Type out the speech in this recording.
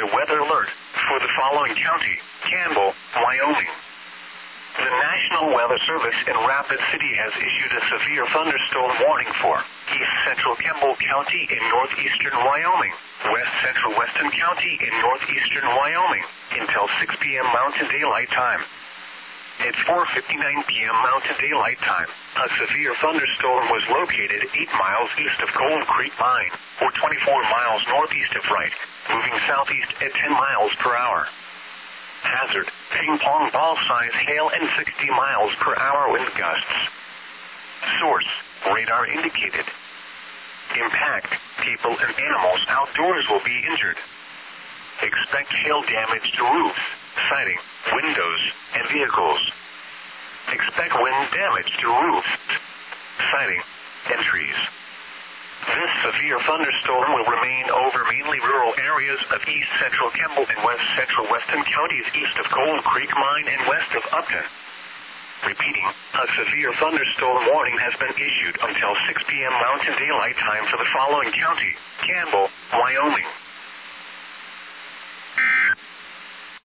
a weather alert for the following county: Campbell, Wyoming. The National Weather Service in Rapid City has issued a severe thunderstorm warning for east central Campbell County in northeastern Wyoming, west central Weston County in northeastern Wyoming, until 6 p.m. Mountain Daylight Time. At 4:59 p.m. Mountain Daylight Time, a severe thunderstorm was located 8 miles east of Cold Creek Mine, or 24 miles northeast of Wright, moving southeast at 10 miles per hour. Hazard: ping-pong ball size hail and 60 miles per hour wind gusts. Source: radar indicated. Impact: people and animals outdoors will be injured. Expect hail damage to roofs, siding, windows, and vehicles. Expect wind damage to roofs, siding, and trees. This severe thunderstorm will remain over mainly rural areas of east central Campbell and west central Weston counties east of Cold Creek Mine and west of Upton. Repeating, a severe thunderstorm warning has been issued until 6 p.m. Mountain Daylight Time for the following county: Campbell, Wyoming.